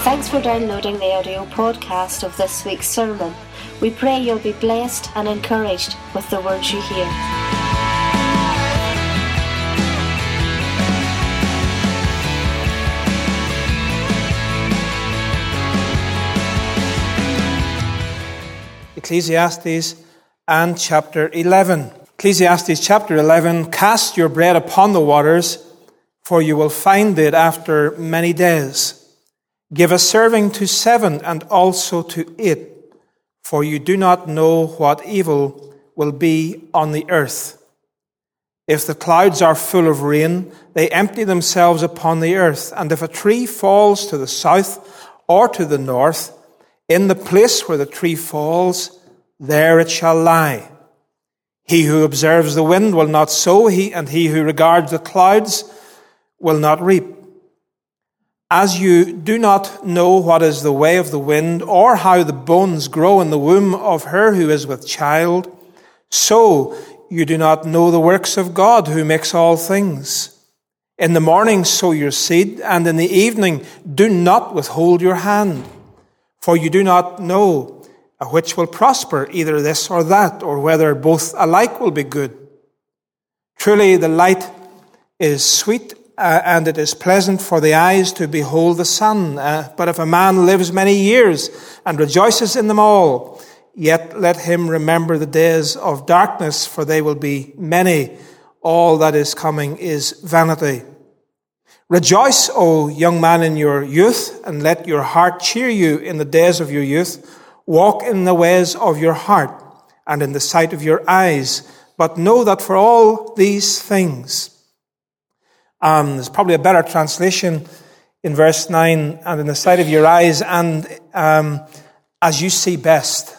Thanks for downloading the audio podcast of this week's sermon. We pray you'll be blessed and encouraged with the words you hear. Ecclesiastes and chapter 11. Ecclesiastes chapter 11, cast your bread upon the waters, for you will find it after many days. Give a serving to 7 and also to 8, for you do not know what evil will be on the earth. If the clouds are full of rain, they empty themselves upon the earth. And if a tree falls to the south or to the north, in the place where the tree falls, there it shall lie. He who observes the wind will not sow, and he who regards the clouds will not reap. As you do not know what is the way of the wind, or how the bones grow in the womb of her who is with child, so you do not know the works of God who makes all things. In the morning sow your seed, and in the evening do not withhold your hand. For you do not know which will prosper, either this or that, or whether both alike will be good. Truly the light is sweet, and it is pleasant for the eyes to behold the sun. But if a man lives many years and rejoices in them all, yet let him remember the days of darkness, for they will be many. All that is coming is vanity. Rejoice, O young man, in your youth, and let your heart cheer you in the days of your youth. Walk in the ways of your heart and in the sight of your eyes. But know that for all these things, there's probably a better translation in verse 9, and in the sight of your eyes, and as you see best.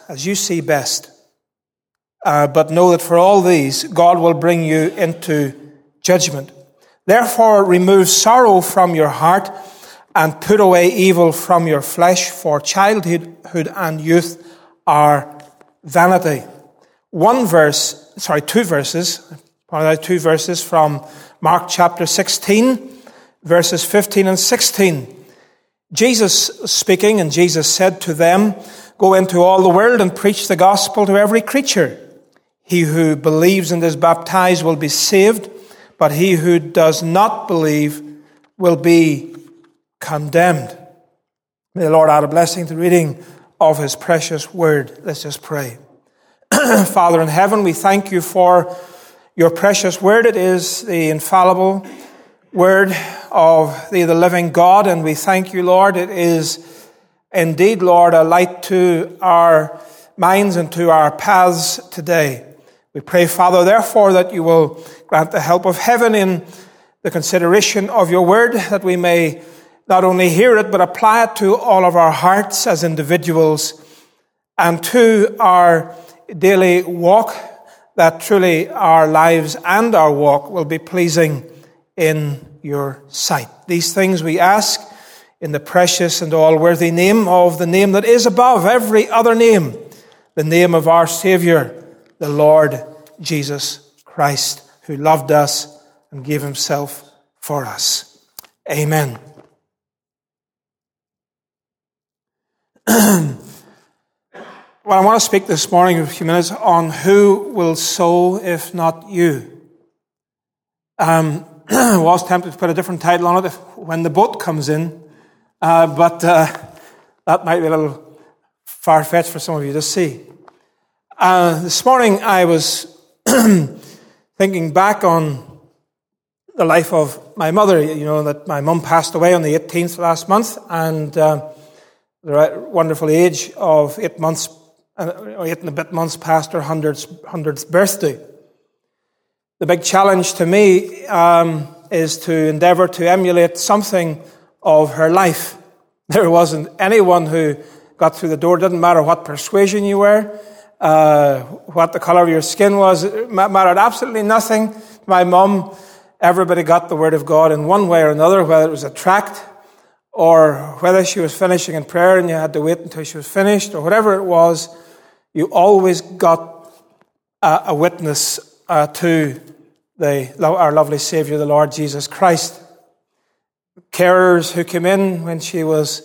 But know that for all these, God will bring you into judgment. Therefore, remove sorrow from your heart and put away evil from your flesh, for childhood and youth are vanity. Two verses from Mark chapter 16, verses 15 and 16. Jesus speaking, and Jesus said to them, "Go into all the world and preach the gospel to every creature. He who believes and is baptized will be saved, but he who does not believe will be condemned." May the Lord add a blessing to the reading of his precious word. Let's just pray. Father in heaven, we thank you for your precious word. It is the infallible word of the living God, and we thank you, Lord. It is indeed, Lord, a light to our minds and to our paths today. We pray, Father, therefore, that you will grant the help of heaven in the consideration of your word, that we may not only hear it, but apply it to all of our hearts as individuals and to our daily walk, that truly our lives and our walk will be pleasing in your sight. These things we ask in the precious and all-worthy name of the name that is above every other name, the name of our Savior, the Lord Jesus Christ, who loved us and gave himself for us. Amen. Well, I want to speak this morning for a few minutes on who will sow if not you. I was tempted to put a different title on it, When the Boat Comes In, but that might be a little far-fetched for some of you to see. This morning I was thinking back on the life of my mother. You know that my mum passed away on the 18th last month, and the wonderful age of 8 and a bit months past her 100th birthday. The big challenge to me is to endeavour to emulate something of her life. There wasn't anyone who got through the door. It didn't matter what persuasion you were, what the colour of your skin was. It mattered absolutely nothing. My mum, everybody got the word of God in one way or another, whether it was a tract or whether she was finishing in prayer and you had to wait until she was finished, or whatever it was, you always got a witness to our lovely Saviour, the Lord Jesus Christ. Carers who came in when she was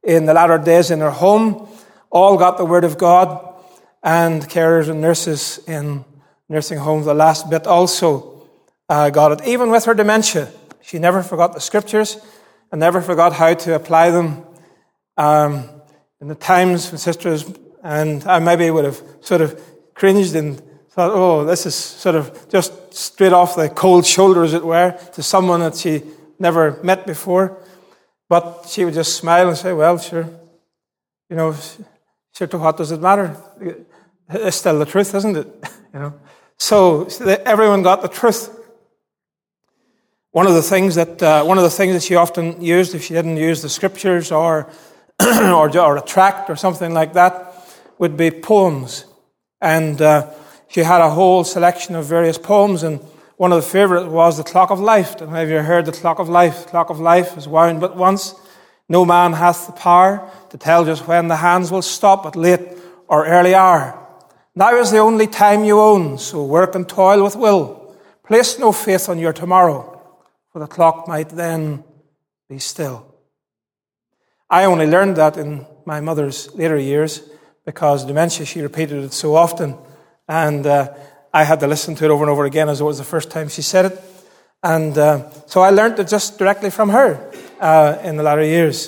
in the latter days in her home all got the Word of God, and carers and nurses in nursing homes, the last bit also got it. Even with her dementia, she never forgot the Scriptures and never forgot how to apply them. In the times when sisters and I maybe would have sort of cringed and thought, oh, this is sort of just straight off the cold shoulder, as it were, to someone that she never met before. But she would just smile and say, well, sure, sure, to what does it matter? It's still the truth, isn't it? So everyone got the truth. One of the things that she often used, if she didn't use the Scriptures or a tract or something like that, would be poems. And she had a whole selection of various poems, and one of the favourites was The Clock of Life. And have you heard The Clock of Life? The clock of life is wound but once. No man hath the power to tell just when the hands will stop at late or early hour. Now is the only time you own, so work and toil with will. Place no faith on your tomorrow, for the clock might then be still. I only learned that in my mother's later years because dementia, she repeated it so often. And I had to listen to it over and over again as it was the first time she said it. And so I learned it just directly from her in the latter years.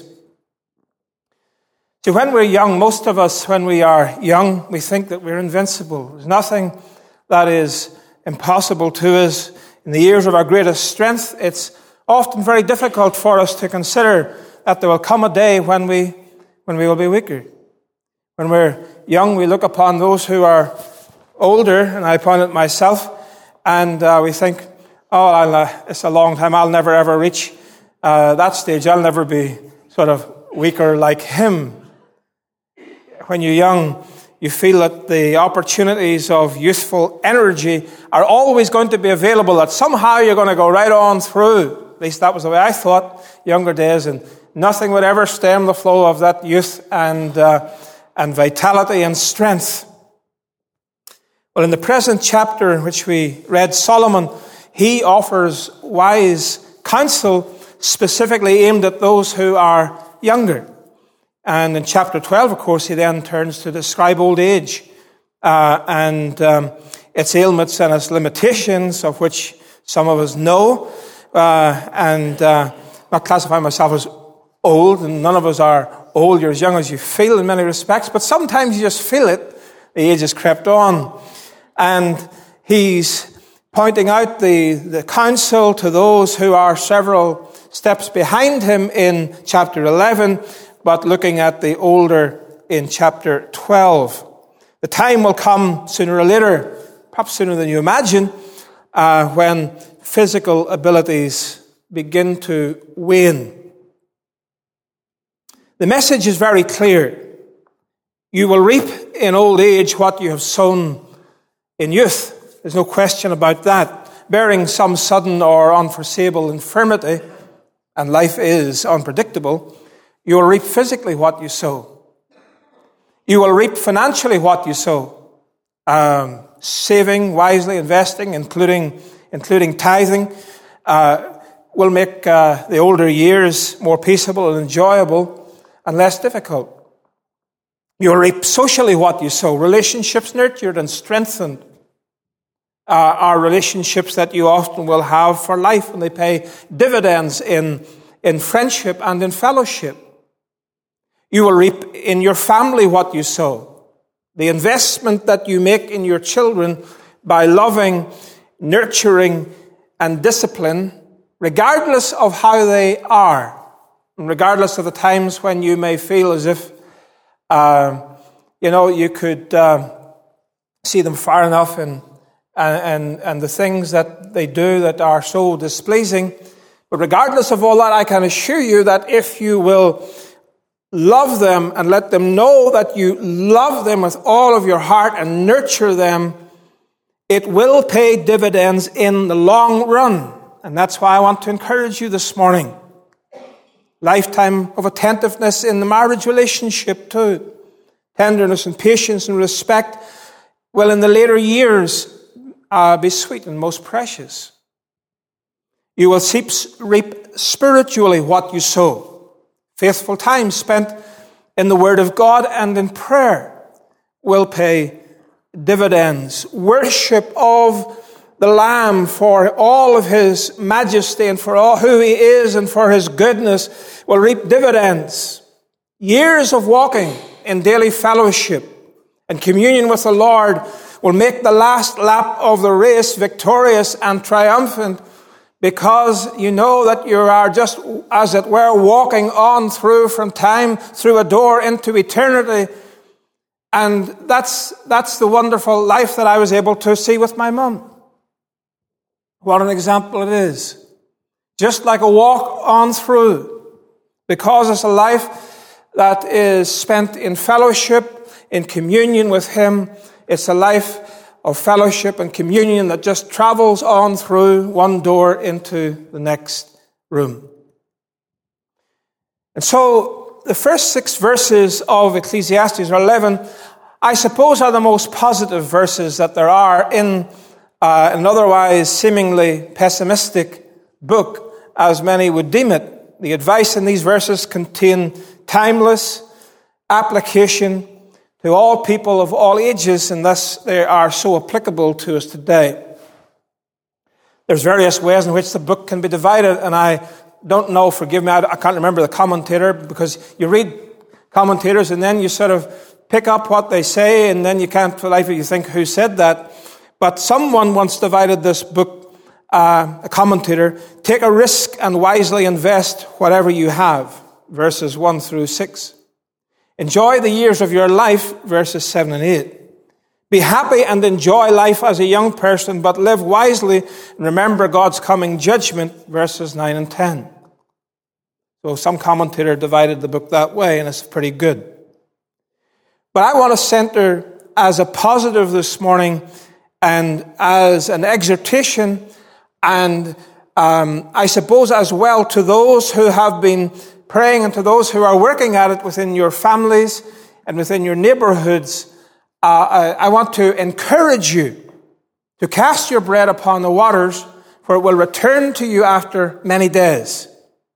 See, when we're young, most of us, when we are young, we think that we're invincible. There's nothing that is impossible to us. In the years of our greatest strength, it's often very difficult for us to consider that there will come a day when we will be weaker. When we're young, we look upon those who are older, and I find it myself, and we think, it's a long time, I'll never ever reach that stage. I'll never be sort of weaker like him. When you're young, you feel that the opportunities of youthful energy are always going to be available, that somehow you're going to go right on through. At least that was the way I thought younger days, and nothing would ever stem the flow of that youth and vitality and strength. Well, in the present chapter in which we read, Solomon, he offers wise counsel specifically aimed at those who are younger. And in chapter 12, of course, he then turns to describe old age and its ailments and its limitations, of which some of us know, and not classify myself as old, and none of us are old. You're as young as you feel in many respects, but sometimes you just feel it. The age has crept on. And he's pointing out the counsel to those who are several steps behind him in chapter 11, but looking at the older in chapter 12. The time will come sooner or later, perhaps sooner than you imagine, when physical abilities begin to wane. The message is very clear. You will reap in old age what you have sown in youth. There's no question about that. Bearing some sudden or unforeseeable infirmity, and life is unpredictable, you will reap physically what you sow. You will reap financially what you sow. Saving wisely, investing, including tithing, will make the older years more peaceable and enjoyable and less difficult. You'll reap socially what you sow. Relationships nurtured and strengthened are relationships that you often will have for life, and they pay dividends in friendship and in fellowship. You will reap in your family what you sow. The investment that you make in your children by loving, nurturing, and discipline, regardless of how they are, and regardless of the times when you may feel as if you could see them far enough and the things that they do that are so displeasing. But regardless of all that, I can assure you that if you will love them and let them know that you love them with all of your heart and nurture them, it will pay dividends in the long run. And that's why I want to encourage you this morning. Lifetime of attentiveness in the marriage relationship too. Tenderness and patience and respect will in the later years be sweet and most precious. You will reap spiritually what you sow. Faithful time spent in the Word of God and in prayer will pay dividends. Worship of the Lamb for all of His majesty and for all who He is and for His goodness will reap dividends. Years of walking in daily fellowship and communion with the Lord will make the last lap of the race victorious and triumphant, because you know that you are just, as it were, walking on through from time, through a door into eternity. And that's the wonderful life that I was able to see with my mum. What an example it is. Just like a walk on through, because it's a life that is spent in fellowship, in communion with Him. It's a life of fellowship and communion that just travels on through one door into the next room. And so the first 6 verses of Ecclesiastes, or 11, I suppose are the most positive verses that there are in an otherwise seemingly pessimistic book, as many would deem it. The advice in these verses contain timeless application to all people of all ages, and thus they are so applicable to us today. There's various ways in which the book can be divided, and I don't know, forgive me, I can't remember the commentator, because you read commentators and then you sort of pick up what they say, and then you can't for life you think who said that. But someone once divided this book, a commentator, take a risk and wisely invest whatever you have, verses 1 through 6. Enjoy the years of your life, verses 7 and 8. Be happy and enjoy life as a young person, but live wisely and remember God's coming judgment, verses 9 and 10. So some commentator divided the book that way, and it's pretty good. But I want to center as a positive this morning and as an exhortation, and I suppose as well to those who have been praying and to those who are working at it within your families and within your neighborhoods. I want to encourage you to cast your bread upon the waters, for it will return to you after many days.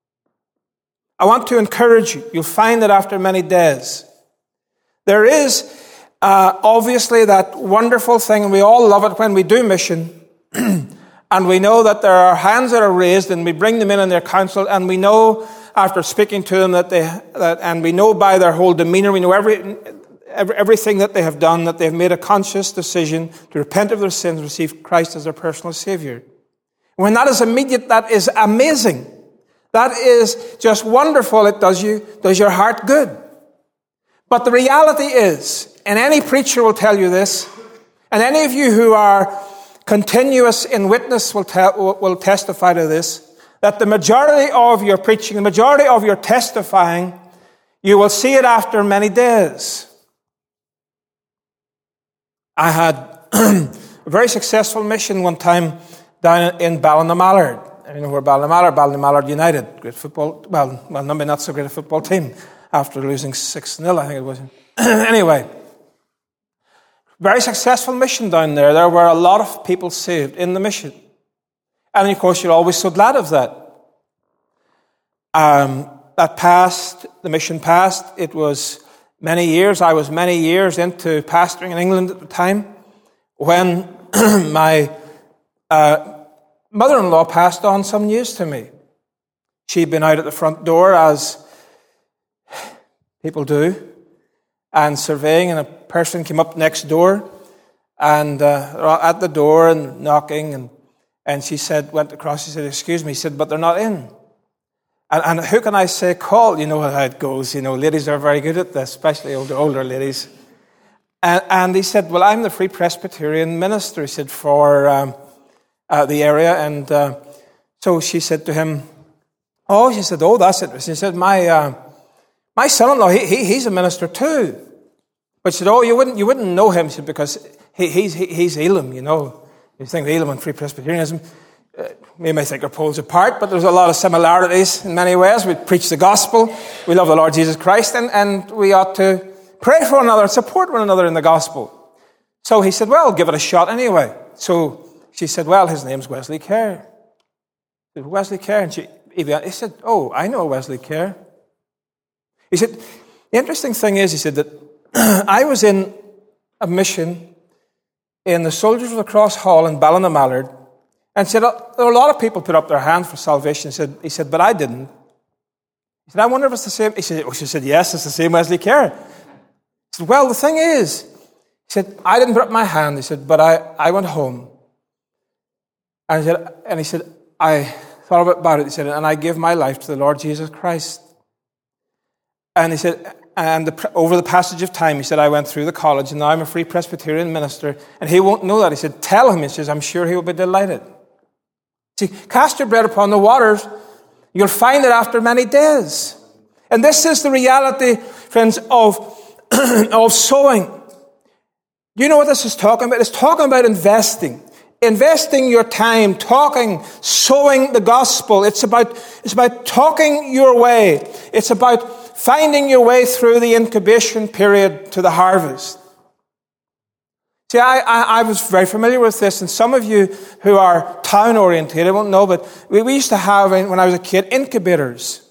I want to encourage you. You'll find that after many days. There is obviously that wonderful thing, and we all love it when we do mission, and we know that there are hands that are raised, and we bring them in their counsel, and we know after speaking to them and we know by their whole demeanor, we know everything that they have done, that they have made a conscious decision to repent of their sins and receive Christ as their personal Savior. When that is immediate, that is amazing. That is just wonderful. It does your heart good. But the reality is, and any preacher will tell you this, and any of you who are continuous in witness will testify to this, that the majority of your preaching, the majority of your testifying, you will see it after many days. I had a very successful mission one time down in Ballinamalard. You know where Ballinamalard United, great football, well, maybe not so great a football team after losing 6-0, I think it was. Anyway, very successful mission down there. There were a lot of people saved in the mission. And of course, you're always so glad of that. That passed, the mission passed. It was many years. I was many years into pastoring in England at the time when my mother-in-law passed on some news to me. She'd been out at the front door, as people do, and surveying, and a person came up next door and at the door and knocking, and she said, went across, she said, excuse me, she said, but they're not in. And who can I say call? You know how it goes. You know, ladies are very good at this, especially older ladies. And he said, well, I'm the Free Presbyterian minister, he said, for the area. And so she said to him, oh, she said, oh, that's it. She said, my son-in-law, he's a minister too. But she said, oh, you wouldn't know him, she said, because he's Elam, you know. You think Elam and Free Presbyterianism, we may think our poles apart, but there's a lot of similarities in many ways. We preach the gospel, we love the Lord Jesus Christ, and we ought to pray for one another and support one another in the gospel. So he said, well, give it a shot anyway. So she said, well, his name's Wesley Kerr. Wesley Kerr. And he said, oh, I know Wesley Kerr. He said, the interesting thing is, he said, that I was in a mission in the Soldiers of the Cross Hall in Ballinamallard, and said, there were a lot of people put up their hand for salvation. He said, but I didn't. He said, I wonder if it's the same. She said, yes, it's the same Wesley Kerr. He said, well, the thing is, he said, I didn't put up my hand. He said, but I went home. And he said, I thought about it. He said, and I gave my life to the Lord Jesus Christ. And he said, over the passage of time, he said, I went through the college, and now I'm a Free Presbyterian minister, and he won't know that. He said, tell him. He says, I'm sure he will be delighted. See, cast your bread upon the waters, you'll find it after many days. And this is the reality, friends, of sowing. Do you know what this is talking about? It's talking about investing. Investing your time, sowing the gospel. It's about talking your way. It's about finding your way through the incubation period to the harvest. See, I was very familiar with this, and some of you who are town-orientated won't know, but we used to have, when I was a kid, incubators.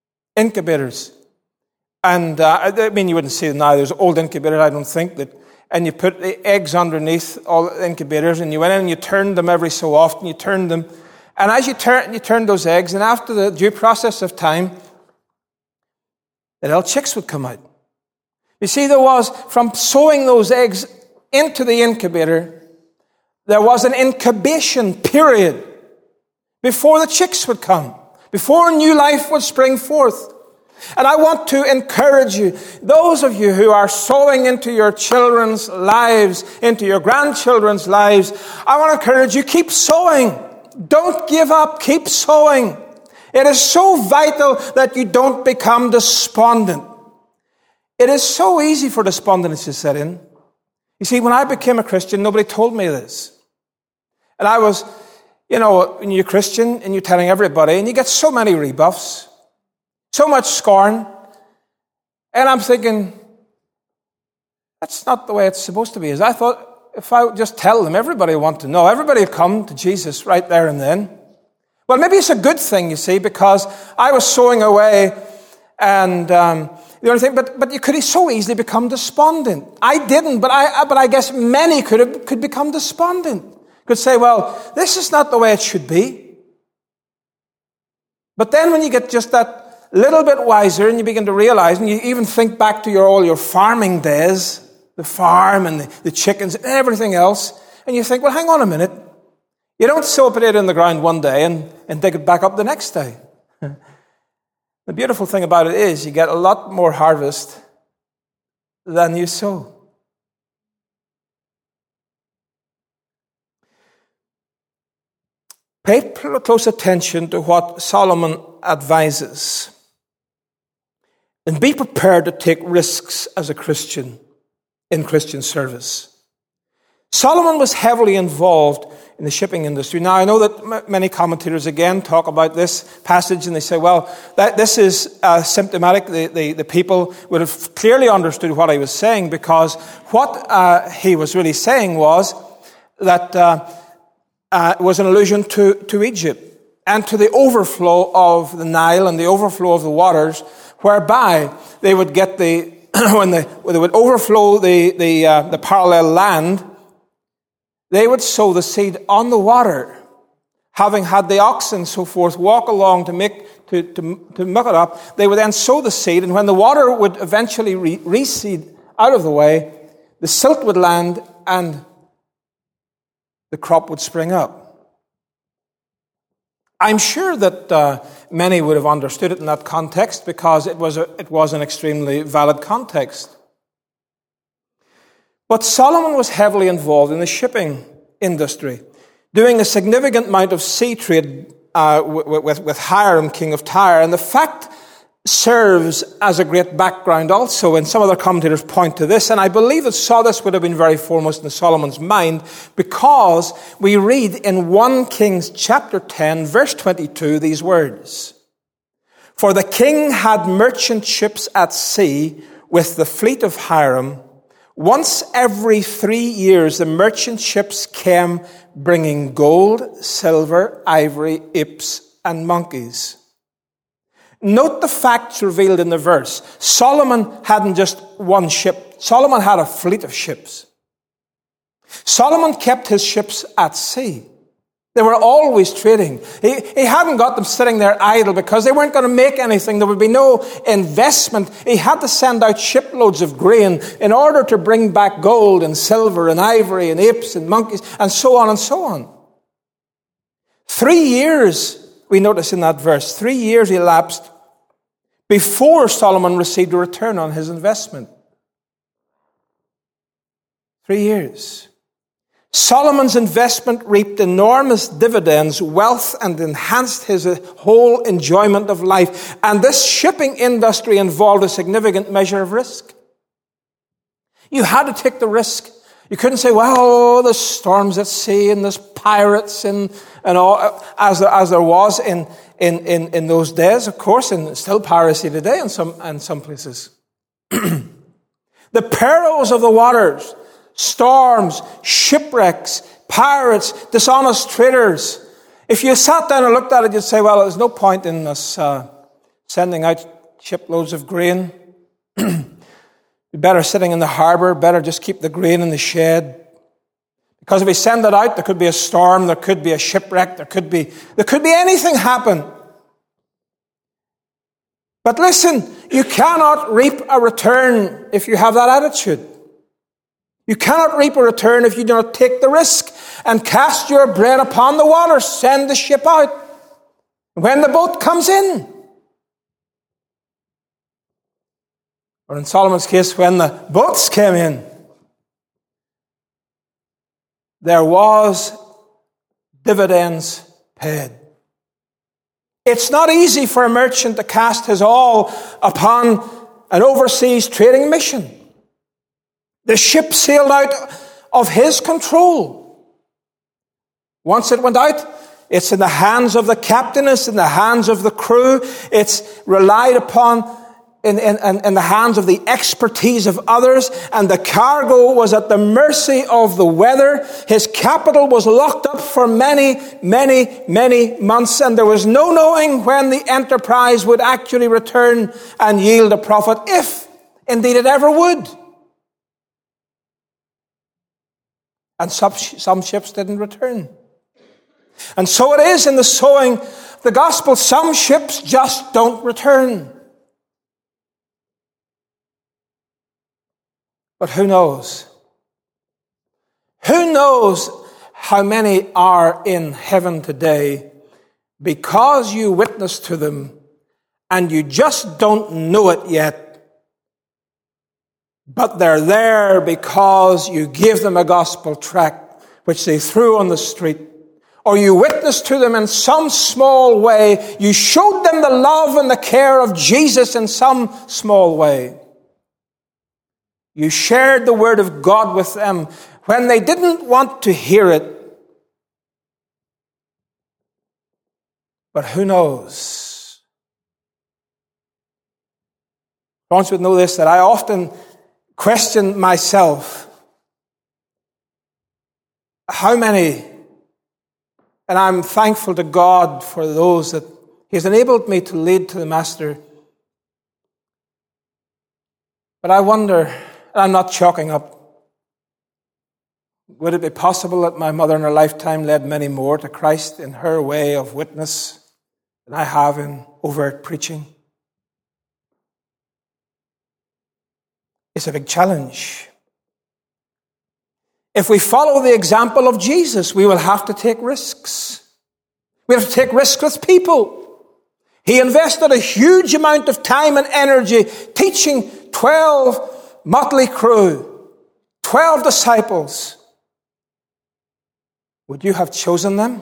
And, I mean, you wouldn't see them now. There's old incubators, I don't think, and you put the eggs underneath all the incubators, and you went in and you turned them every so often. You turned them. And as you turned those eggs, and after the due process of time, the little chicks would come out. You see, there was, from sowing those eggs into the incubator, there was an incubation period before the chicks would come, before new life would spring forth. And I want to encourage you, those of you who are sowing into your children's lives, into your grandchildren's lives, I want to encourage you, keep sowing. Don't give up. Keep sowing. It is so vital that you don't become despondent. It is so easy for despondency to set in. You see, when I became a Christian, nobody told me this. And I was, when you're a Christian and you're telling everybody, and you get so many rebuffs, so much scorn, and I'm thinking, that's not the way it's supposed to be. As I thought, if I would just tell them, everybody would want to know. Everybody would come to Jesus right there and then. Well, maybe it's a good thing, you see, because I was sowing away, and the only thing, but you could so easily become despondent. I didn't, but I guess many could become despondent. Could say, well, this is not the way it should be. But then when you get just that little bit wiser, and you begin to realize, and you even think back to all your farming days, the farm and the chickens and everything else, and you think, well, hang on a minute. You don't sow a potato in the ground one day and dig it back up the next day. The beautiful thing about it is you get a lot more harvest than you sow. Pay close attention to what Solomon advises. And be prepared to take risks as a Christian in Christian service. Solomon was heavily involved in the shipping industry. Now, I know that many commentators, again, talk about this passage, and they say, well, this is symptomatic. The people would have clearly understood what he was saying, because what he was really saying was that it was an allusion to Egypt and to the overflow of the Nile and the overflow of the waters, whereby they would get when they would overflow the parallel land, they would sow the seed on the water, having had the oxen, so forth, walk along to muck it up. They would then sow the seed, and when the water would eventually recede out of the way, the silt would land and the crop would spring up. I'm sure that many would have understood it in that context, because it was an extremely valid context. But Solomon was heavily involved in the shipping industry, doing a significant amount of sea trade with Hiram, king of Tyre. And the fact serves as a great background also, and some other commentators point to this, and I believe that this would have been very foremost in Solomon's mind, because we read in 1 Kings chapter 10, verse 22, these words: "For the king had merchant ships at sea with the fleet of Hiram. Once every 3 years the merchant ships came bringing gold, silver, ivory, apes, and monkeys. Note the facts revealed in the verse. Solomon hadn't just one ship. Solomon had a fleet of ships. Solomon kept his ships at sea. They were always trading. He hadn't got them sitting there idle because they weren't going to make anything. There would be no investment. He had to send out shiploads of grain in order to bring back gold and silver and ivory and apes and monkeys and so on and so on. 3 years, we notice in that verse, 3 years elapsed before Solomon received a return on his investment. 3 years. Solomon's investment reaped enormous dividends, wealth, and enhanced his whole enjoyment of life. And this shipping industry involved a significant measure of risk. You had to take the risk. You couldn't say, well, there's storms at sea and there's pirates and all, as there was in those days, of course, and still piracy today in some places. The perils of the waters, storms, shipwrecks, pirates, dishonest traders. If you sat down and looked at it, you'd say, well, there's no point in us sending out shiploads of grain. Better sitting in the harbor, better just keep the grain in the shed. Because if we send it out, there could be a storm, there could be a shipwreck, there could be anything happen. But listen, you cannot reap a return if you have that attitude. You cannot reap a return if you do not take the risk and cast your bread upon the water. Send the ship out. When the boat comes in, or in Solomon's case, when the boats came in, there was dividends paid. It's not easy for a merchant to cast his all upon an overseas trading mission. The ship sailed out of his control. Once it went out, it's in the hands of the captain, it's in the hands of the crew, it's relied upon in the hands of the expertise of others, and the cargo was at the mercy of the weather. His capital was locked up for many, many, many months, and there was no knowing when the enterprise would actually return and yield a profit, if indeed it ever would. And some ships didn't return. And so it is in the sowing the gospel. Some ships just don't return. But who knows? Who knows how many are in heaven today because you witness to them and you just don't know it yet. But they're there because you gave them a gospel tract which they threw on the street. Or you witnessed to them in some small way. You showed them the love and the care of Jesus in some small way. You shared the word of God with them when they didn't want to hear it. But who knows? Lawrence would know this, that I often question myself, how many, and I'm thankful to God for those that He has enabled me to lead to the Master. But I wonder, and I'm not chalking up, would it be possible that my mother in her lifetime led many more to Christ in her way of witness than I have in overt preaching? It's a big challenge. If we follow the example of Jesus, we will have to take risks. We have to take risks with people. He invested a huge amount of time and energy teaching 12 motley crew, 12 disciples. Would you have chosen them?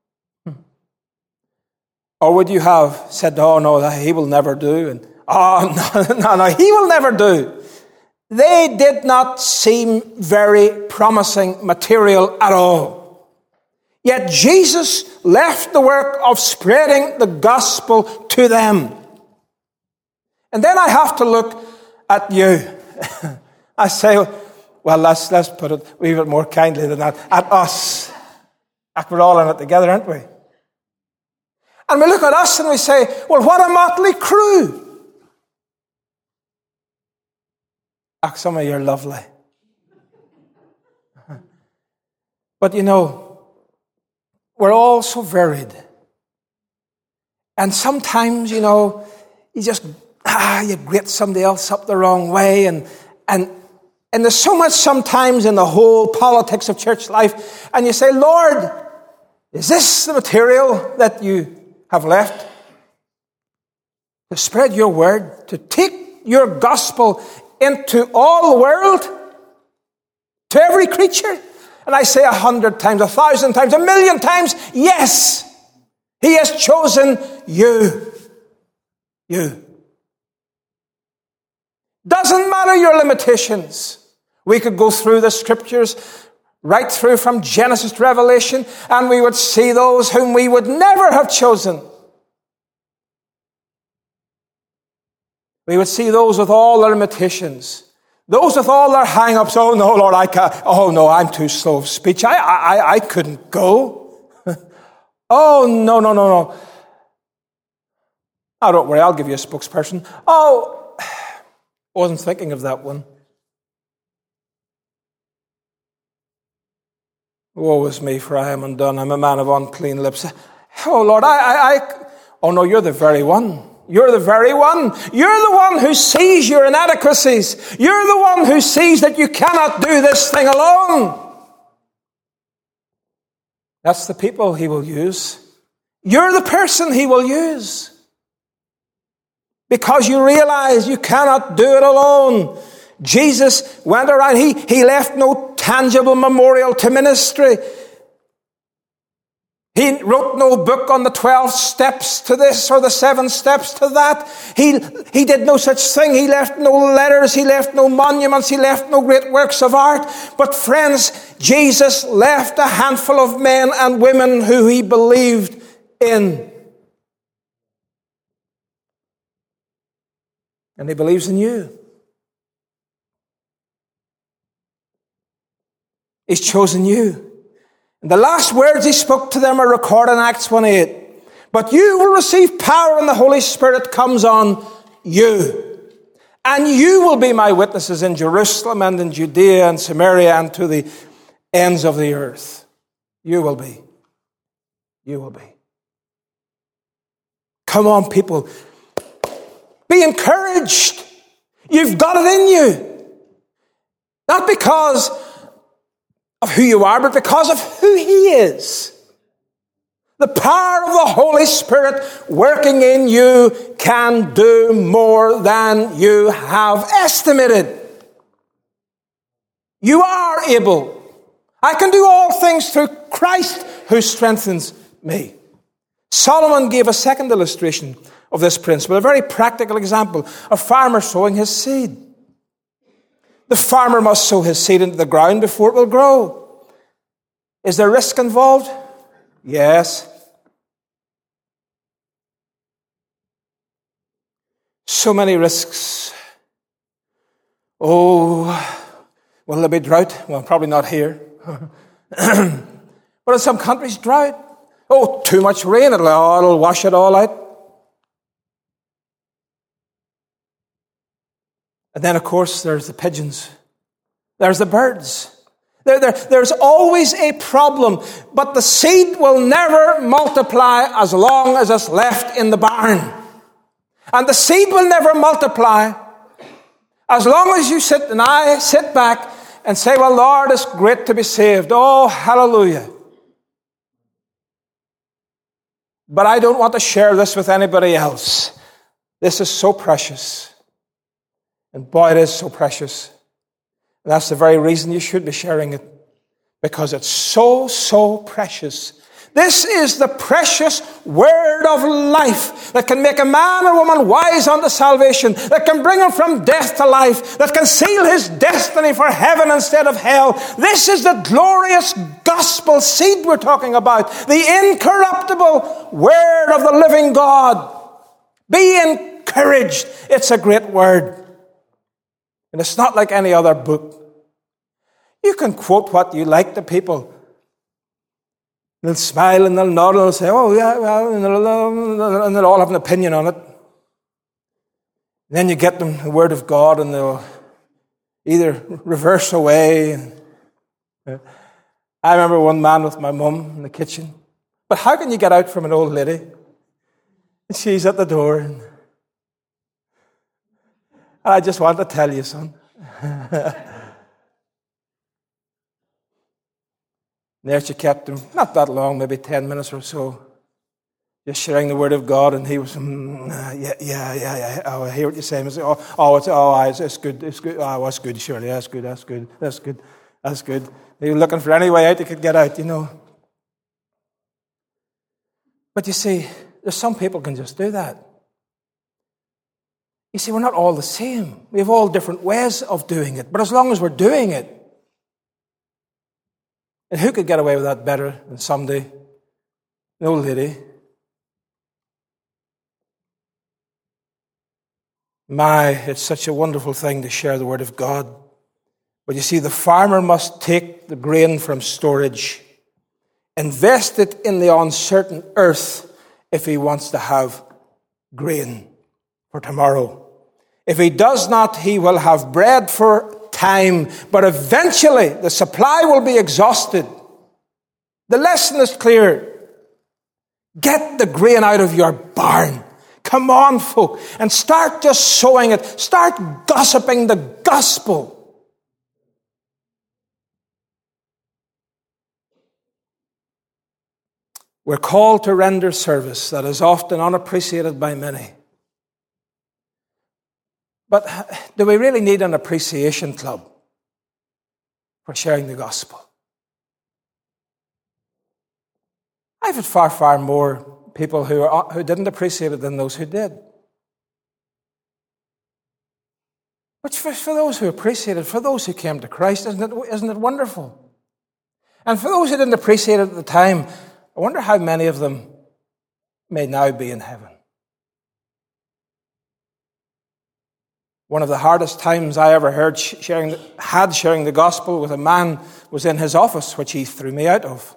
Or would you have said, oh no, he will never do, and oh no, he will never do. They did not seem very promising material at all. Yet Jesus left the work of spreading the gospel to them. And then I have to look at you. I say, well, let's put it a wee bit more kindly than that. At us. We're all in it together, aren't we? And we look at us and we say, well, what a motley crew. Some of you are lovely. But you know, we're all so varied. And sometimes, you know, you just, you grate somebody else up the wrong way. And there's so much sometimes in the whole politics of church life. And you say, Lord, is this the material that you have left? To spread your word, to take your gospel into all the world, to every creature? And I say 100 times, 1,000 times, 1,000,000 times, yes, he has chosen you. You. Doesn't matter your limitations. We could go through the scriptures, right through from Genesis to Revelation, and we would see those whom we would never have chosen. We would see those with all their limitations. Those with all their hang-ups. Oh, no, Lord, I can't. Oh, no, I'm too slow of speech. I couldn't go. Oh, no. Oh, don't worry, I'll give you a spokesperson. Oh, wasn't thinking of that one. Woe is me, for I am undone. I'm a man of unclean lips. Oh, Lord, oh, no, you're the very one. You're the very one. You're the one who sees your inadequacies. You're the one who sees that you cannot do this thing alone. That's the people he will use. You're the person he will use. Because you realize you cannot do it alone. Jesus went around. He left no tangible memorial to ministry. He wrote no book on the 12 steps to this or the 7 steps to that. He did no such thing. He left no letters. He left no monuments. He left no great works of art. But friends, Jesus left a handful of men and women who he believed in. And he believes in you. He's chosen you. And the last words he spoke to them are recorded in Acts 1:8. But you will receive power when the Holy Spirit comes on you. And you will be my witnesses in Jerusalem and in Judea and Samaria and to the ends of the earth. You will be. You will be. Come on, people. Be encouraged. You've got it in you. Not because of who you are, but because of who he is. The power of the Holy Spirit working in you can do more than you have estimated. You are able. I can do all things through Christ who strengthens me. Solomon gave a second illustration of this principle, a very practical example. A farmer sowing his seed. The farmer must sow his seed into the ground before it will grow. Is there risk involved? Yes. So many risks. Oh, will there be drought? Well, probably not here. But in some countries, drought. Oh, too much rain, it'll wash it all out. And then, of course, there's the pigeons. There's the birds. There's always a problem. But the seed will never multiply as long as it's left in the barn. And the seed will never multiply as long as you sit and I sit back and say, well, Lord, it's great to be saved. Oh, hallelujah. But I don't want to share this with anybody else. This is so precious. And boy, it is so precious. And that's the very reason you should be sharing it. Because it's so, so precious. This is the precious word of life that can make a man or woman wise unto salvation, that can bring him from death to life, that can seal his destiny for heaven instead of hell. This is the glorious gospel seed we're talking about, the incorruptible word of the living God. Be encouraged. It's a great word. And it's not like any other book. You can quote what you like to people. They'll smile and they'll nod and they'll say, oh, yeah, well, and they'll all have an opinion on it. And then you get them the Word of God and they'll either reverse away. I remember one man with my mum in the kitchen. But how can you get out from an old lady? And she's at the door. And I just want to tell you, son. There she kept him, not that long, maybe 10 minutes or so, just sharing the Word of God, and he was, yeah. Oh, I hear what you're saying. It's good, it's good. Oh, that's good, surely, that's good. He was looking for any way out he could get out, But you see, there's some people can just do that. You see, we're not all the same. We have all different ways of doing it. But as long as we're doing it, and who could get away with that better than somebody, an old lady? It's such a wonderful thing to share the Word of God. But you see, the farmer must take the grain from storage, invest it in the uncertain earth if he wants to have grain for tomorrow. If he does not, he will have bread for time, but eventually the supply will be exhausted. The lesson is clear. Get the grain out of your barn. Come on, folk, and start just sowing it. Start gossiping the gospel. We're called to render service that is often unappreciated by many. But do we really need an appreciation club for sharing the gospel? I've had far more people who didn't appreciate it than those who did. But for those who appreciated, for those who came to Christ, isn't it wonderful? And for those who didn't appreciate it at the time, I wonder how many of them may now be in heaven. One of the hardest times I ever had sharing the gospel with a man was in his office, which he threw me out of.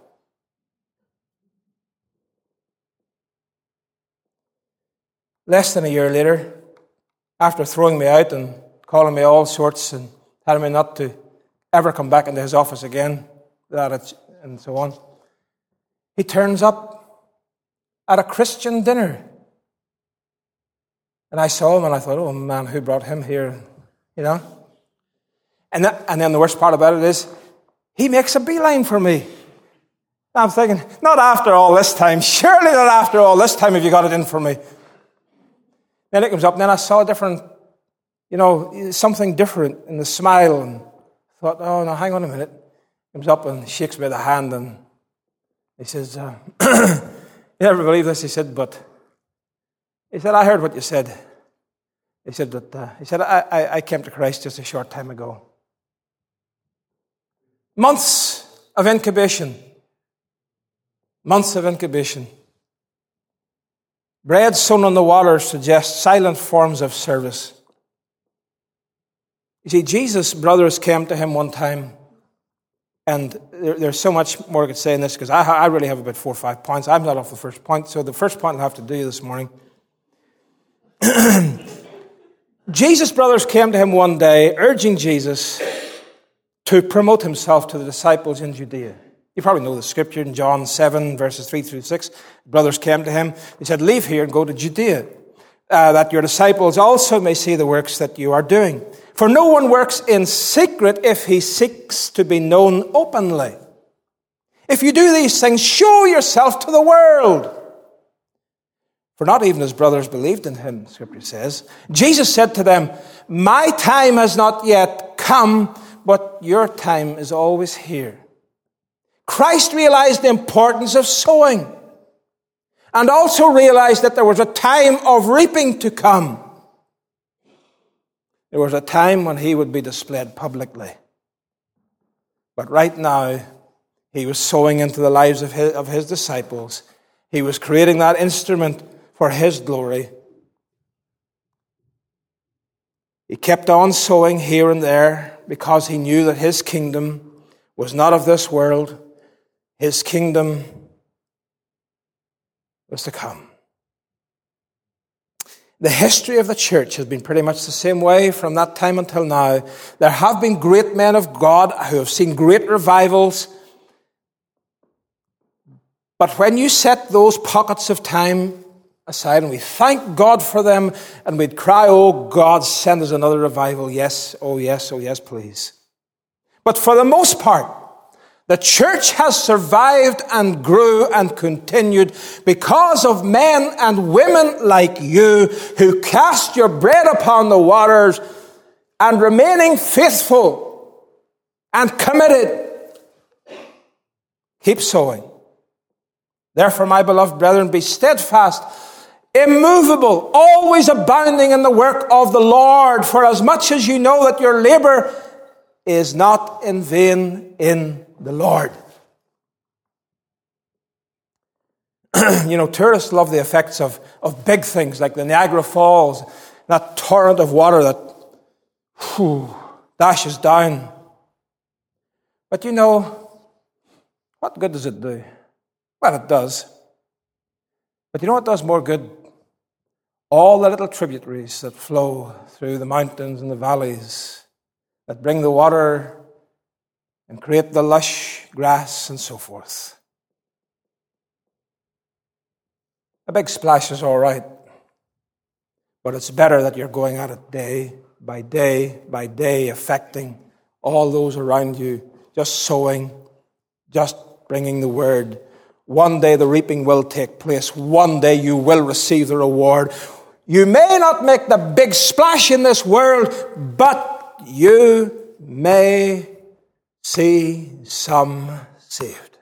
Less than a year later, after throwing me out and calling me all sorts and telling me not to ever come back into his office again, and so on, he turns up at a Christian dinner. And I saw him and I thought, oh man, who brought him here? And then the worst part about it is, he makes a beeline for me. I'm thinking, not after all this time. Surely not after all this time have you got it in for me. Then it comes up and then I saw something different in the smile and thought, oh no, hang on a minute. Comes up and shakes me by the hand and he says, you never believe this? He said, I heard what you said. He said, I came to Christ just a short time ago. Months of incubation. Bread sown on the water suggests silent forms of service. You see, Jesus' brothers came to him one time, and there's so much more I could say in this, because I really have about 4 or 5 points. I'm not off the first point, so the first point I'll have to do this morning. Jesus' brothers came to him one day, urging Jesus to promote himself to the disciples in Judea. You probably know the scripture in John 7, verses 3 through 6. Brothers came to him. They said, leave here and go to Judea, that your disciples also may see the works that you are doing. For no one works in secret if he seeks to be known openly. If you do these things, show yourself to the world. For not even his brothers believed in him, scripture says. Jesus said to them, my time has not yet come, but your time is always here. Christ realized the importance of sowing and also realized that there was a time of reaping to come. There was a time when he would be displayed publicly. But right now, he was sowing into the lives of his disciples. He was creating that instrument for his glory. He kept on sowing here and there because he knew that his kingdom was not of this world. His kingdom was to come. The history of the church has been pretty much the same way from that time until now. There have been great men of God who have seen great revivals. But when you set those pockets of time aside, and we thank God for them, and we'd cry, oh God, send us another revival. Yes, oh yes, please. But for the most part, the church has survived and grew and continued because of men and women like you who cast your bread upon the waters and remaining faithful and committed. Keep sowing. Therefore, my beloved brethren, be steadfast, immovable, always abounding in the work of the Lord, for as much as you know that your labor is not in vain in the Lord. Tourists love the effects of big things like the Niagara Falls, that torrent of water that dashes down. But what good does it do? Well, it does. But you know what does more good? All the little tributaries that flow through the mountains and the valleys that bring the water and create the lush grass and so forth. A big splash is all right, but it's better that you're going at it day by day, affecting all those around you, just sowing, just bringing the word. One day the reaping will take place. One day you will receive the reward. You may not make the big splash in this world, but you may see some saved.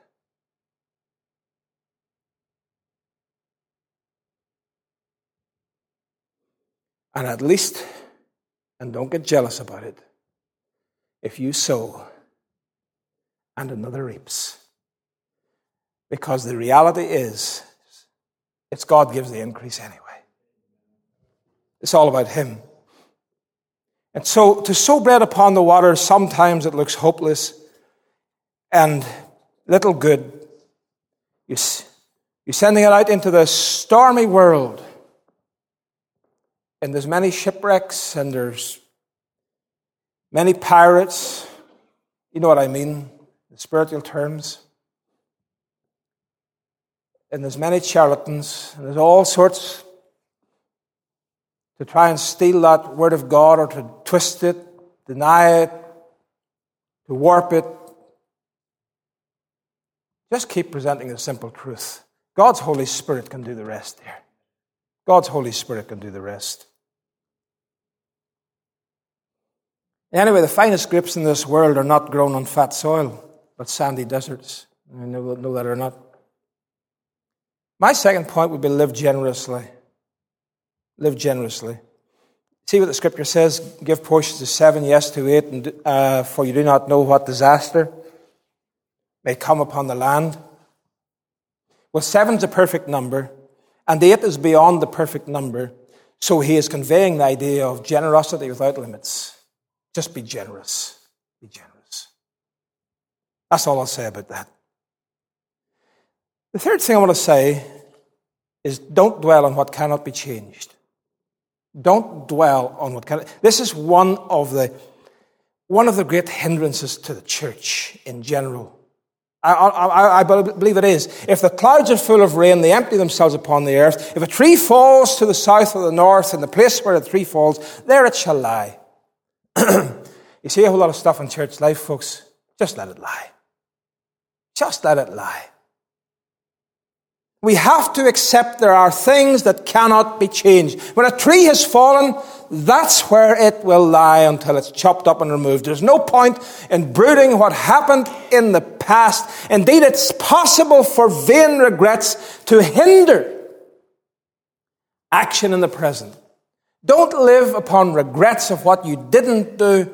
And at least, and don't get jealous about it, if you sow and another reaps. Because the reality is, it's God gives the increase anyway. It's all about Him. And so to sow bread upon the water, sometimes it looks hopeless and little good. You're sending it out into the stormy world. And there's many shipwrecks and there's many pirates. You know what I mean, in spiritual terms. And there's many charlatans. And there's all sorts to try and steal that word of God or to twist it, deny it, to warp it. Just keep presenting the simple truth. God's Holy Spirit can do the rest there. God's Holy Spirit can do the rest. Anyway, the finest grapes in this world are not grown on fat soil, but sandy deserts. I know that or not. My second point would be live generously. Live generously. See what the Scripture says? Give portions to 7, yes to 8, and for you do not know what disaster may come upon the land. Well, 7's a perfect number, and 8 is beyond the perfect number. So he is conveying the idea of generosity without limits. Just be generous. Be generous. That's all I'll say about that. The third thing I want to say is don't dwell on what cannot be changed. Don't dwell on what cannot. This is one of the great hindrances to the church in general. I believe it is. If the clouds are full of rain, they empty themselves upon the earth. If a tree falls to the south or the north, in the place where the tree falls, there it shall lie. You see a whole lot of stuff in church life, folks. Just let it lie. Just let it lie. We have to accept there are things that cannot be changed. When a tree has fallen, that's where it will lie until it's chopped up and removed. There's no point in brooding what happened in the past. Indeed, it's possible for vain regrets to hinder action in the present. Don't live upon regrets of what you didn't do.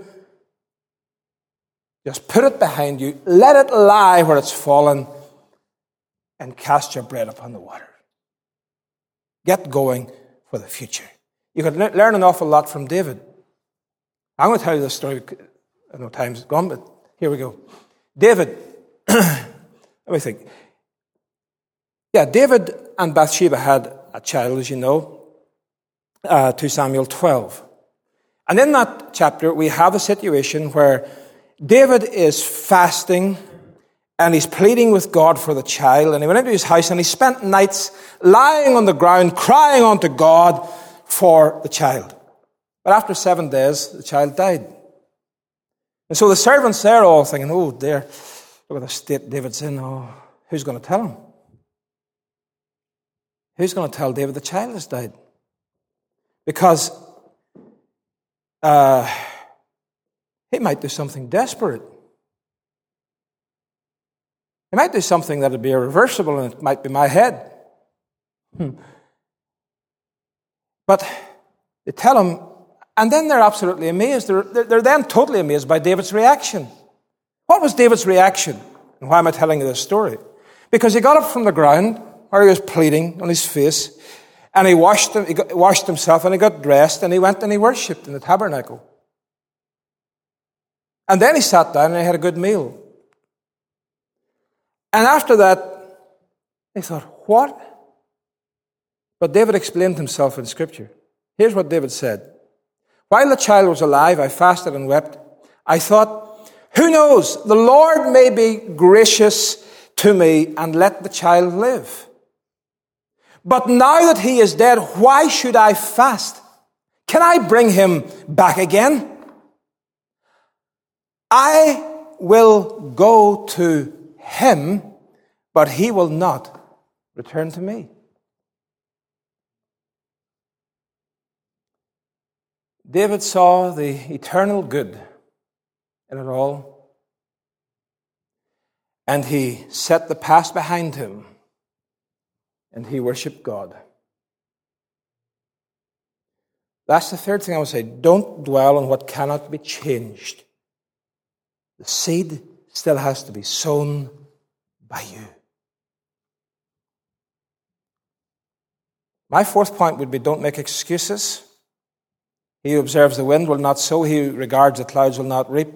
Just put it behind you. Let it lie where it's fallen. And cast your bread upon the water. Get going for the future. You could learn an awful lot from David. I'm going to tell you this story. I know time's gone, but here we go. David, let me think. Yeah, David and Bathsheba had a child, as you know, 2 Samuel 12. And in that chapter, we have a situation where David is fasting and he's pleading with God for the child. And he went into his house and he spent nights lying on the ground, crying unto God for the child. But after 7 days, the child died. And so the servants there are all thinking, oh dear, look at the state David's in. Oh, who's going to tell him? Who's going to tell David the child has died? Because he might do something desperate. He might do something that would be irreversible, and it might be my head. But they tell him, and then they're absolutely amazed. They're then totally amazed by David's reaction. What was David's reaction? And why am I telling you this story? Because he got up from the ground where he was pleading on his face, and he washed himself, and he got dressed, and he went and he worshipped in the tabernacle. And then he sat down and he had a good meal. And after that, they thought, what? But David explained himself in Scripture. Here's what David said. While the child was alive, I fasted and wept. I thought, who knows, the Lord may be gracious to me and let the child live. But now that he is dead, why should I fast? Can I bring him back again? I will go to him, but he will not return to me. David saw the eternal good in it all, and he set the past behind him, and he worshipped God. That's the third thing I would say. Don't dwell on what cannot be changed. The seed still has to be sown by you. My fourth point would be, don't make excuses. He who observes the wind will not sow. He who regards the clouds will not reap.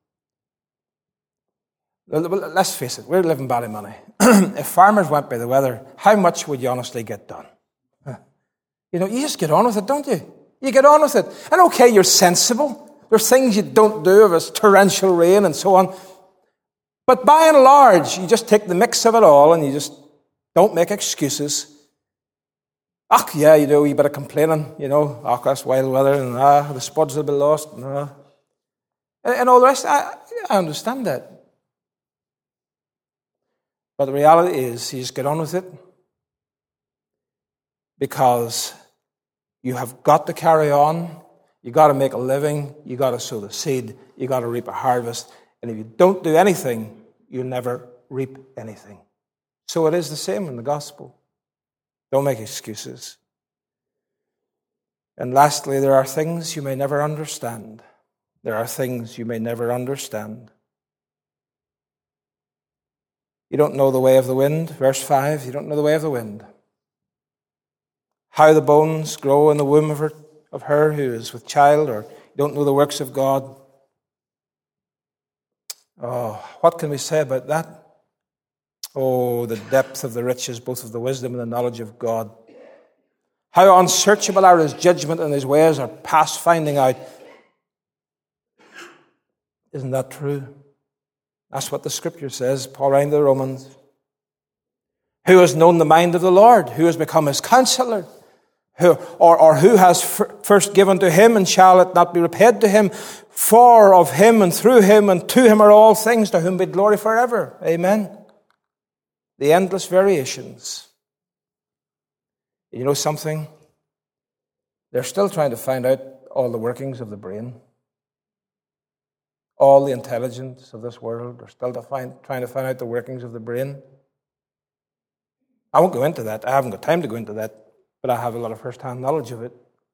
Let's face it, we live in Ballymoney. If farmers went by the weather, how much would you honestly get done? You just get on with it, don't you? You get on with it. And okay, you're sensible. There's things you don't do if it's torrential rain and so on. But by and large, you just take the mix of it all and you just don't make excuses. Yeah, you do a wee bit of complaining, that's wild weather, and the spuds will be lost, and all the rest. I understand that. But the reality is, you just get on with it, because you have got to carry on, you got to make a living, you got to sow the seed, you got to reap a harvest, and if you don't do anything, you'll never reap anything. So it is the same in the gospel. Don't make excuses. And lastly, there are things you may never understand. There are things you may never understand. You don't know the way of the wind. Verse 5, you don't know the way of the wind. How the bones grow in the womb of her who is with child, or you don't know the works of God. Oh, what can we say about that? Oh, the depth of the riches, both of the wisdom and the knowledge of God. How unsearchable are his judgment, and his ways are past finding out. Isn't that true? That's what the Scripture says. Paul writing to the Romans. Who has known the mind of the Lord? Who has become his counselor? Who has first given to him, and shall it not be repaid to him? For of him and through him and to him are all things, to whom be glory forever. Amen. The endless variations. You know something? They're still trying to find out all the workings of the brain. All the intelligence of this world. They're still trying to find out the workings of the brain. I won't go into that. I haven't got time to go into that. But I have a lot of first-hand knowledge of it.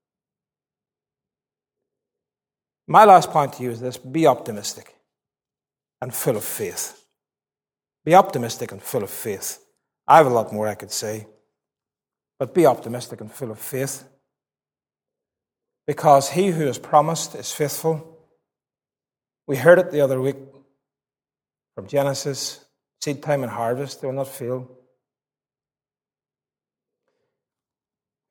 My last point to you is this. Be optimistic and full of faith. Be optimistic and full of faith. I have a lot more I could say. But be optimistic and full of faith. Because he who has promised is faithful. We heard it the other week from Genesis. Seed time and harvest, they will not fail.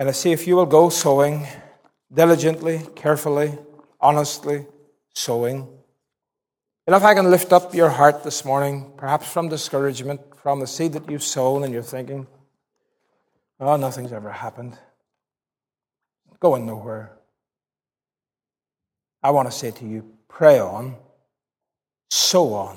And I see if you will go sowing diligently, carefully, honestly, sowing. And if I can lift up your heart this morning, perhaps from discouragement, from the seed that you've sown, and you're thinking, oh, nothing's ever happened. Going nowhere. I want to say to you, pray on, sow on,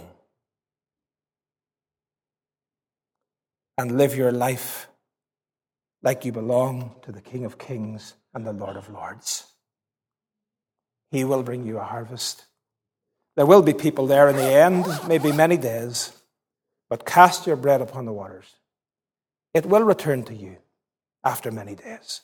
and live your life like you belong to the King of Kings and the Lord of Lords. He will bring you a harvest. There will be people there in the end, maybe many days, but cast your bread upon the waters. It will return to you after many days.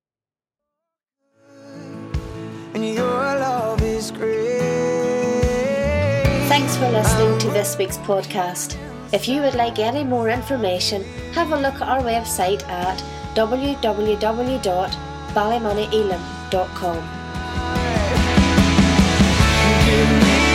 And your love is great. Thanks for listening to this week's podcast. If you would like any more information, have a look at our website at www.ballymoneyelam.com. Give me